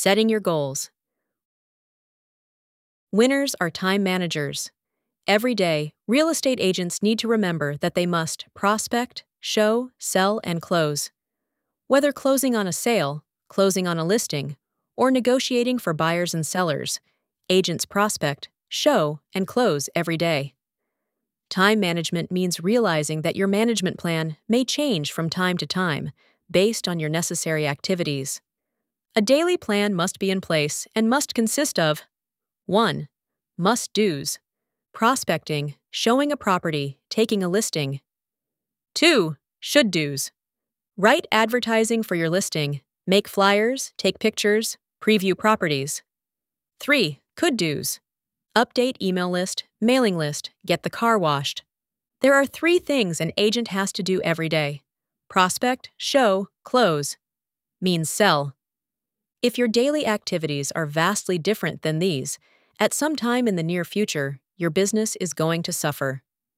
Setting your goals. Winners are time managers. Every day, real estate agents need to remember that they must prospect, show, sell, and close. Whether closing on a sale, closing on a listing, or negotiating for buyers and sellers, agents prospect, show, and close every day. Time management means realizing that your management plan may change from time to time based on your necessary activities. A daily plan must be in place and must consist of 1. Must-dos. Prospecting, showing a property, taking a listing. 2. Should-dos. Write advertising for your listing, make flyers, take pictures, preview properties. 3. Could-dos. Update email list, mailing list, get the car washed. There are 3 things an agent has to do every day. Prospect, show, close. Means sell. If your daily activities are vastly different than these, at some time in the near future, your business is going to suffer.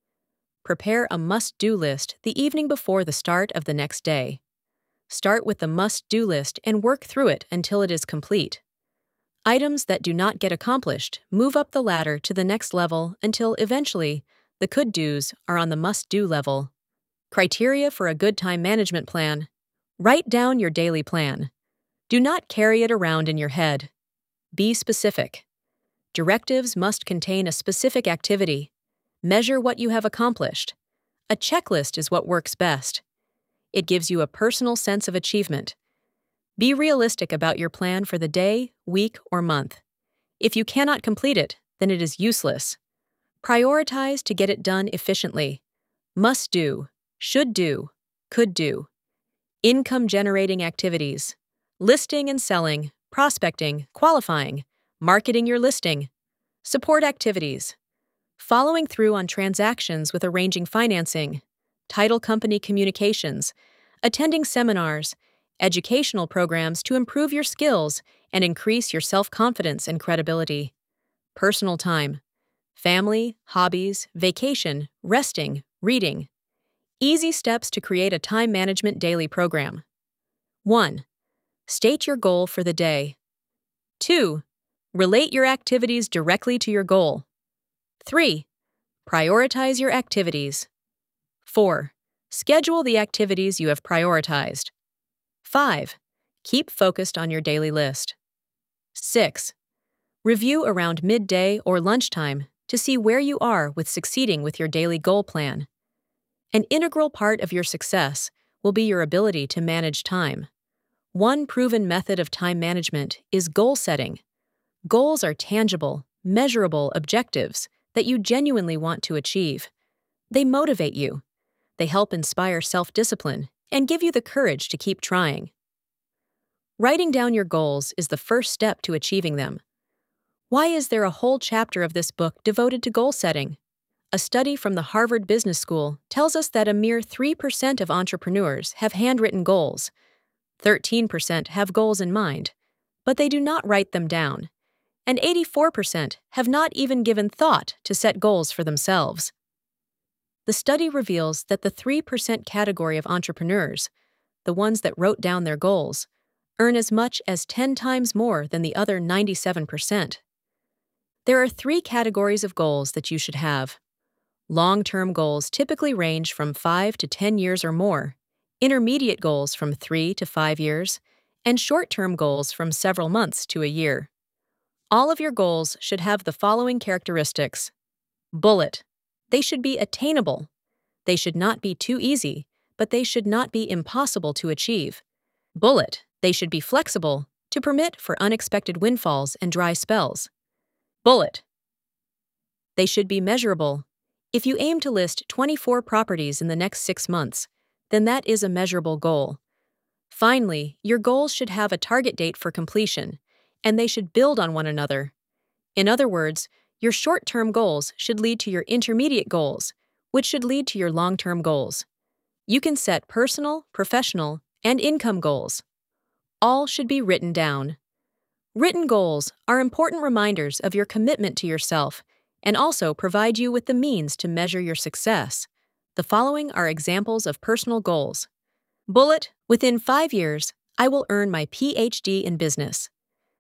Prepare a must-do list the evening before the start of the next day. Start with the must-do list and work through it until it is complete. Items that do not get accomplished move up the ladder to the next level until eventually the could-dos are on the must-do level. Criteria for a good time management plan. Write down your daily plan. Do not carry it around in your head. Be specific. Directives must contain a specific activity. Measure what you have accomplished. A checklist is what works best. It gives you a personal sense of achievement. Be realistic about your plan for the day, week, or month. If you cannot complete it, then it is useless. Prioritize to get it done efficiently. Must do, should do, could do. Income-generating activities. Listing and selling, prospecting, qualifying, marketing your listing. Support activities. Following through on transactions with arranging financing, title company communications, attending seminars, educational programs to improve your skills and increase your self-confidence and credibility. Personal time. Family, hobbies, vacation, resting, reading. Easy steps to create a time management daily program. 1. State your goal for the day. 2. Relate your activities directly to your goal. 3. Prioritize your activities. 4. Schedule the activities you have prioritized. 5. Keep focused on your daily list. 6. Review around midday or lunchtime to see where you are with succeeding with your daily goal plan. An integral part of your success will be your ability to manage time. One proven method of time management is goal setting. Goals are tangible, measurable objectives that you genuinely want to achieve. They motivate you. They help inspire self-discipline and give you the courage to keep trying. Writing down your goals is the first step to achieving them. Why is there a whole chapter of this book devoted to goal setting? A study from the Harvard Business School tells us that a mere 3% of entrepreneurs have handwritten goals. 13% have goals in mind, but they do not write them down. And 84% have not even given thought to set goals for themselves. The study reveals that the 3% category of entrepreneurs, the ones that wrote down their goals, earn as much as 10 times more than the other 97%. There are 3 categories of goals that you should have. Long-term goals typically range from 5 to 10 years or more, intermediate goals from 3 to 5 years, and short-term goals from several months to a year. All of your goals should have the following characteristics. Bullet. They should be attainable. They should not be too easy, but they should not be impossible to achieve. Bullet. They should be flexible to permit for unexpected windfalls and dry spells. Bullet. They should be measurable. If you aim to list 24 properties in the next 6 months, then that is a measurable goal. Finally, your goals should have a target date for completion, and they should build on one another. In other words, your short-term goals should lead to your intermediate goals, which should lead to your long-term goals. You can set personal, professional, and income goals. All should be written down. Written goals are important reminders of your commitment to yourself and also provide you with the means to measure your success. The following are examples of personal goals. Bullet. Within 5 years, I will earn my PhD in business.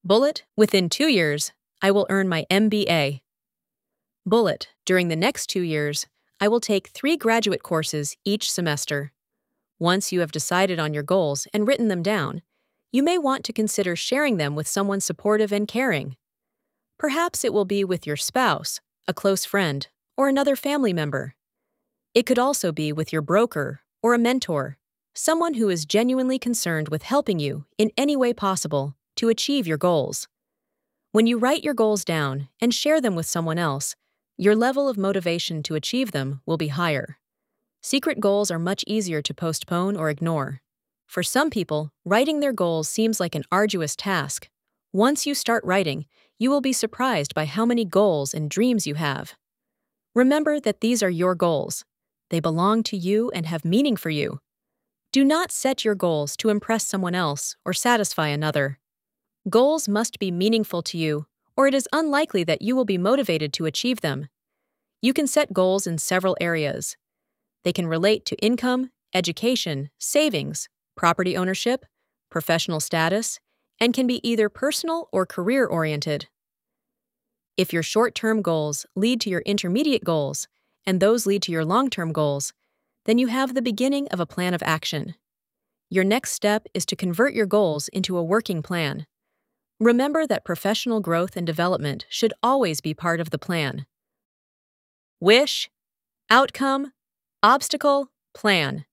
Bullet, within 2 years, I will earn my MBA. Bullet, during the next 2 years, I will take 3 graduate courses each semester. Once you have decided on your goals and written them down, you may want to consider sharing them with someone supportive and caring. Perhaps it will be with your spouse, a close friend, or another family member. It could also be with your broker or a mentor, someone who is genuinely concerned with helping you in any way possible to achieve your goals. When you write your goals down and share them with someone else, your level of motivation to achieve them will be higher. Secret goals are much easier to postpone or ignore. For some people, writing their goals seems like an arduous task. Once you start writing, you will be surprised by how many goals and dreams you have. Remember that these are your goals. They belong to you and have meaning for you. Do not set your goals to impress someone else or satisfy another. Goals must be meaningful to you, or it is unlikely that you will be motivated to achieve them. You can set goals in several areas. They can relate to income, education, savings, property ownership, professional status, and can be either personal or career-oriented. If your short-term goals lead to your intermediate goals, and those lead to your long-term goals, then you have the beginning of a plan of action. Your next step is to convert your goals into a working plan. Remember that professional growth and development should always be part of the plan. Wish, outcome, obstacle, plan.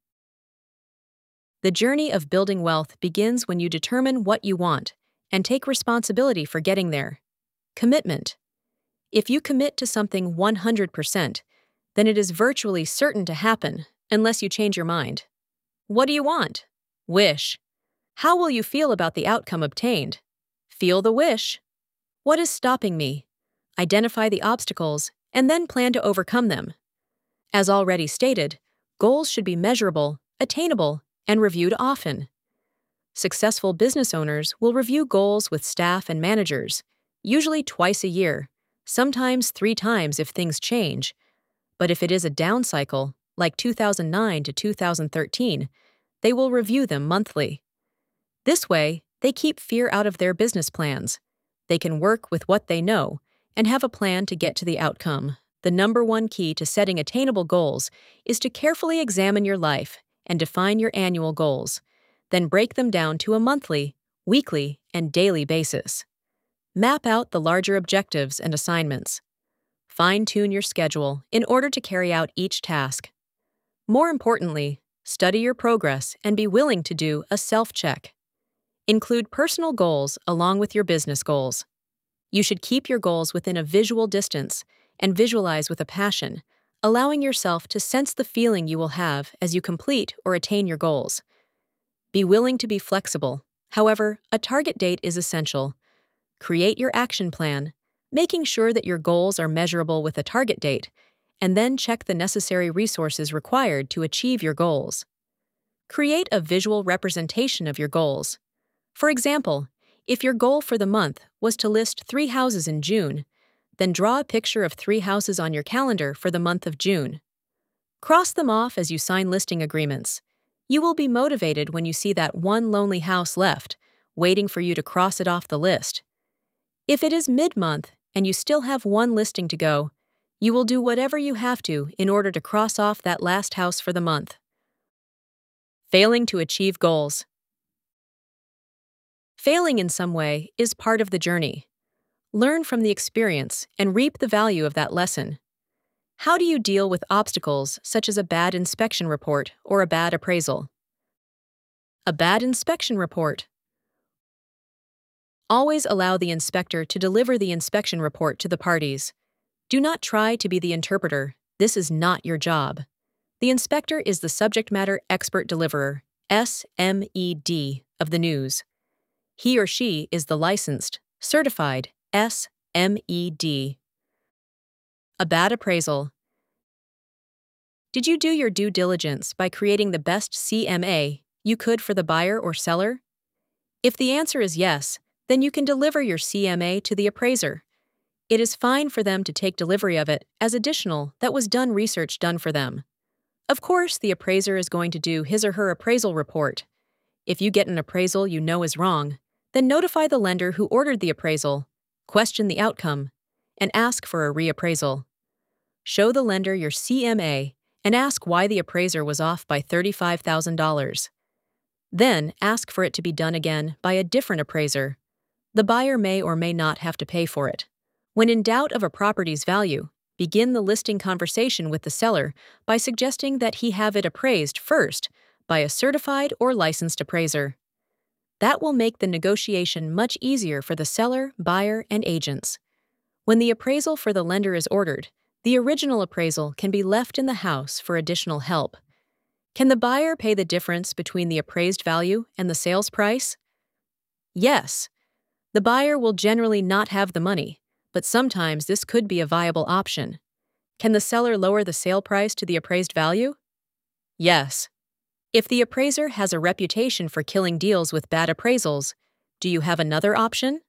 The journey of building wealth begins when you determine what you want and take responsibility for getting there. Commitment. If you commit to something 100%, then it is virtually certain to happen unless you change your mind. What do you want? Wish. How will you feel about the outcome obtained? Feel the wish. What is stopping me? Identify the obstacles and then plan to overcome them. As already stated, goals should be measurable, attainable, and reviewed often. Successful business owners will review goals with staff and managers, usually twice a year, sometimes 3 times if things change. But if it is a down cycle, like 2009 to 2013, they will review them monthly. This way, they keep fear out of their business plans. They can work with what they know and have a plan to get to the outcome. The number one key to setting attainable goals is to carefully examine your life and define your annual goals, then break them down to a monthly, weekly, and daily basis. Map out the larger objectives and assignments. Fine-tune your schedule in order to carry out each task. More importantly, study your progress and be willing to do a self-check. Include personal goals along with your business goals. You should keep your goals within a visual distance and visualize with a passion, allowing yourself to sense the feeling you will have as you complete or attain your goals. Be willing to be flexible. However, a target date is essential. Create your action plan, making sure that your goals are measurable with a target date, and then check the necessary resources required to achieve your goals. Create a visual representation of your goals. For example, if your goal for the month was to list 3 houses in June, then draw a picture of 3 houses on your calendar for the month of June. Cross them off as you sign listing agreements. You will be motivated when you see that one lonely house left, waiting for you to cross it off the list. If it is mid-month and you still have 1 listing to go, you will do whatever you have to in order to cross off that last house for the month. Failing to achieve goals. Failing in some way is part of the journey. Learn from the experience and reap the value of that lesson. How do you deal with obstacles such as a bad inspection report or a bad appraisal? A bad inspection report. Always allow the inspector to deliver the inspection report to the parties. Do not try to be the interpreter. This is not your job. The inspector is the subject matter expert deliverer, SMED, of the news. He or she is the licensed, certified SMED. A bad appraisal. Did you do your due diligence by creating the best CMA you could for the buyer or seller? If the answer is yes, then you can deliver your CMA to the appraiser. It is fine for them to take delivery of it as additional that was done research done for them. Of course, the appraiser is going to do his or her appraisal report. If you get an appraisal you know is wrong, Then notify the lender who ordered the appraisal, question the outcome, and ask for a reappraisal. Show the lender your CMA and ask why the appraiser was off by $35,000. Then ask for it to be done again by a different appraiser. The buyer may or may not have to pay for it. When in doubt of a property's value, begin the listing conversation with the seller by suggesting that he have it appraised first by a certified or licensed appraiser. That will make the negotiation much easier for the seller, buyer, and agents. When the appraisal for the lender is ordered, the original appraisal can be left in the house for additional help. Can the buyer pay the difference between the appraised value and the sales price? Yes. The buyer will generally not have the money, but sometimes this could be a viable option. Can the seller lower the sale price to the appraised value? Yes. If the appraiser has a reputation for killing deals with bad appraisals, do you have another option?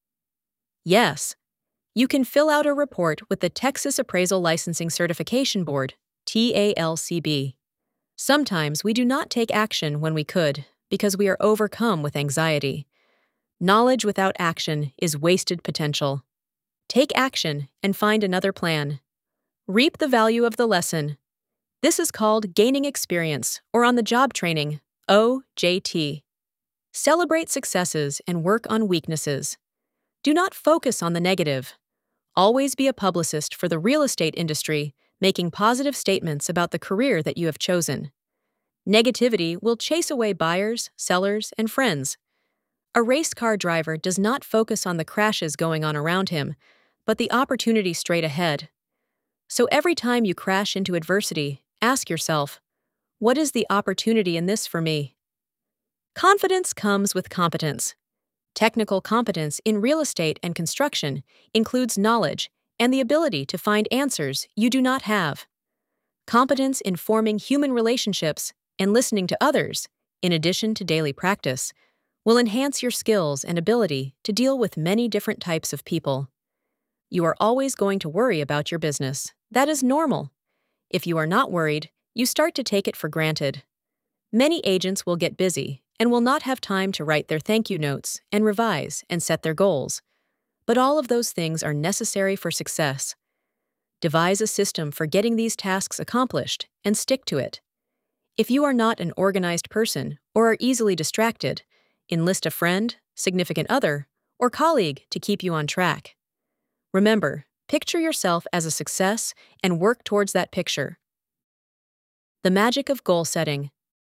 Yes. You can fill out a report with the Texas Appraisal Licensing Certification Board, TALCB. Sometimes we do not take action when we could because we are overcome with anxiety. Knowledge without action is wasted potential. Take action and find another plan. Reap the value of the lesson. This is called gaining experience or on-the-job training, OJT. Celebrate successes and work on weaknesses. Do not focus on the negative. Always be a publicist for the real estate industry, making positive statements about the career that you have chosen. Negativity will chase away buyers, sellers, and friends. A race car driver does not focus on the crashes going on around him, but the opportunity straight ahead. So every time you crash into adversity, ask yourself, what is the opportunity in this for me? Confidence comes with competence. Technical competence in real estate and construction includes knowledge and the ability to find answers you do not have. Competence in forming human relationships and listening to others, in addition to daily practice, will enhance your skills and ability to deal with many different types of people. You are always going to worry about your business. That is normal. If you are not worried, you start to take it for granted. Many agents will get busy and will not have time to write their thank you notes and revise and set their goals. But all of those things are necessary for success. Devise a system for getting these tasks accomplished and stick to it. If you are not an organized person or are easily distracted, enlist a friend, significant other, or colleague to keep you on track. Remember, picture yourself as a success and work towards that picture. The magic of goal setting.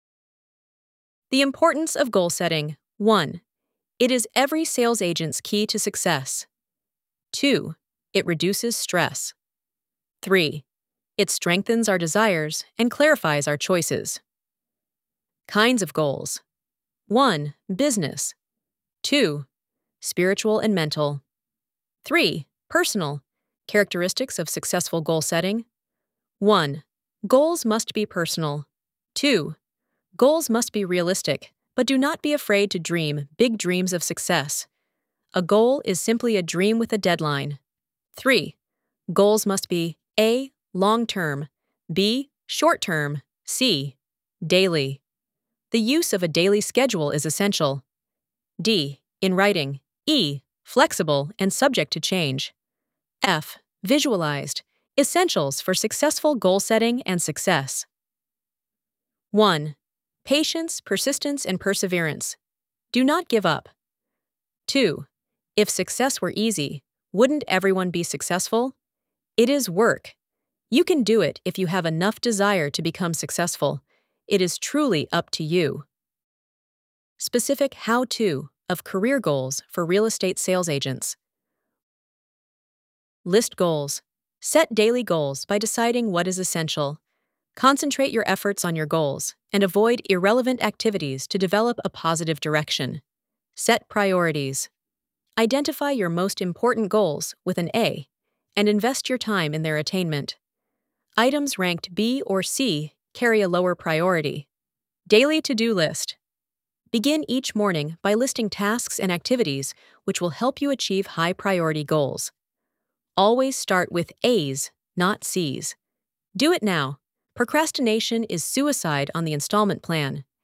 The importance of goal setting. 1. It is every sales agent's key to success. 2. It reduces stress. 3. It strengthens our desires and clarifies our choices. Kinds of goals. 1. Business. 2. Spiritual and mental. 3. Personal. Characteristics of successful goal setting. 1. Goals must be personal. 2. Goals must be realistic, but do not be afraid to dream big dreams of success. A goal is simply a dream with a deadline. 3. Goals must be A. Long-term, B. Short-term, C. Daily. The use of a daily schedule is essential. D. In writing. E. Flexible and subject to change. F. Visualized. Essentials for successful goal setting and success. 1. Patience, persistence, and perseverance. Do not give up. 2. If success were easy, wouldn't everyone be successful? It is work. You can do it if you have enough desire to become successful. It is truly up to you. Specific how-to of career goals for real estate sales agents. List goals. Set daily goals by deciding what is essential. Concentrate your efforts on your goals and avoid irrelevant activities to develop a positive direction. Set priorities. Identify your most important goals with an A and invest your time in their attainment. Items ranked B or C carry a lower priority. Daily to-do list. Begin each morning by listing tasks and activities which will help you achieve high-priority goals. Always start with A's, not C's. Do it now. Procrastination is suicide on the installment plan.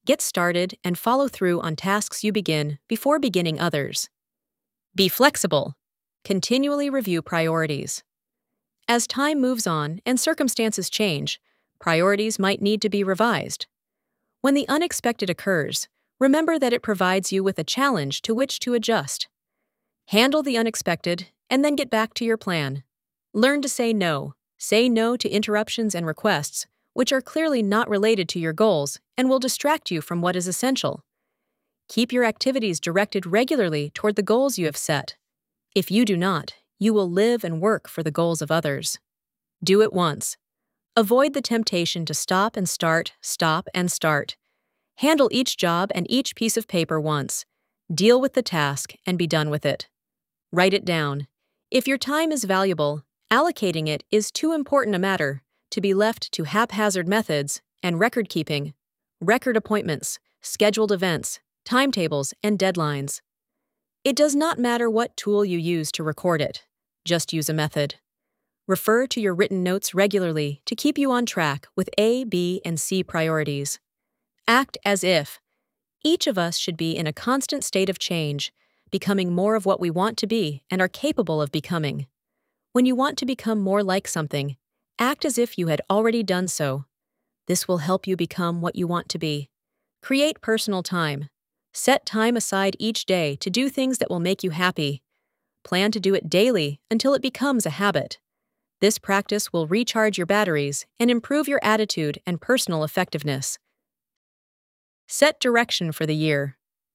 Get started and follow through on tasks you begin before beginning others. Be flexible. Continually review priorities. As time moves on and circumstances change, priorities might need to be revised. When the unexpected occurs, remember that it provides you with a challenge to which to adjust. Handle the unexpected and then get back to your plan. Learn to say no. Say no to interruptions and requests, which are clearly not related to your goals and will distract you from what is essential. Keep your activities directed regularly toward the goals you have set. If you do not, you will live and work for the goals of others. Do it once. Avoid the temptation to stop and start, stop and start. Handle each job and each piece of paper once. Deal with the task and be done with it. Write it down. If your time is valuable, allocating it is too important a matter to be left to haphazard methods and record-keeping, record appointments, scheduled events, timetables, and deadlines. It does not matter what tool you use to record it. Just use a method. Refer to your written notes regularly to keep you on track with A, B, and C priorities. Act as if. Each of us should be in a constant state of change, becoming more of what we want to be and are capable of becoming. When you want to become more like something, act as if you had already done so. This will help you become what you want to be. Create personal time. Set time aside each day to do things that will make you happy. Plan to do it daily until it becomes a habit. This practice will recharge your batteries and improve your attitude and personal effectiveness. Set direction for the year.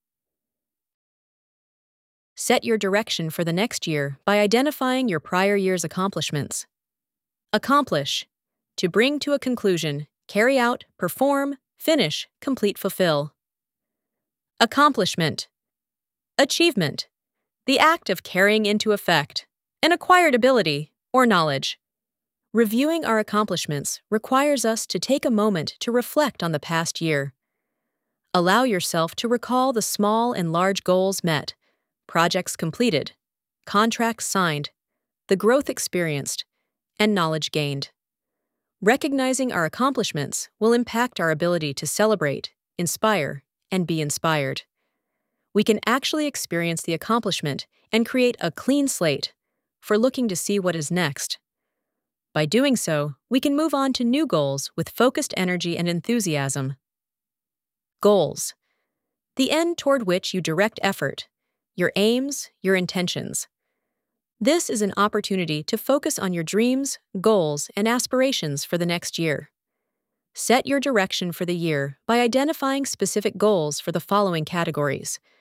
Set your direction for the next year by identifying your prior year's accomplishments. Accomplish. To bring to a conclusion, carry out, perform, finish, complete, fulfill. Accomplishment. Achievement. The act of carrying into effect an acquired ability or knowledge. Reviewing our accomplishments requires us to take a moment to reflect on the past year. Allow yourself to recall the small and large goals met, projects completed, contracts signed, the growth experienced, and knowledge gained. Recognizing our accomplishments will impact our ability to celebrate, inspire, and be inspired. We can actually experience the accomplishment and create a clean slate for looking to see what is next. By doing so, we can move on to new goals with focused energy and enthusiasm. Goals. The end toward which you direct effort, your aims, your intentions. This is an opportunity to focus on your dreams, goals, and aspirations for the next year. Set your direction for the year by identifying specific goals for the following categories: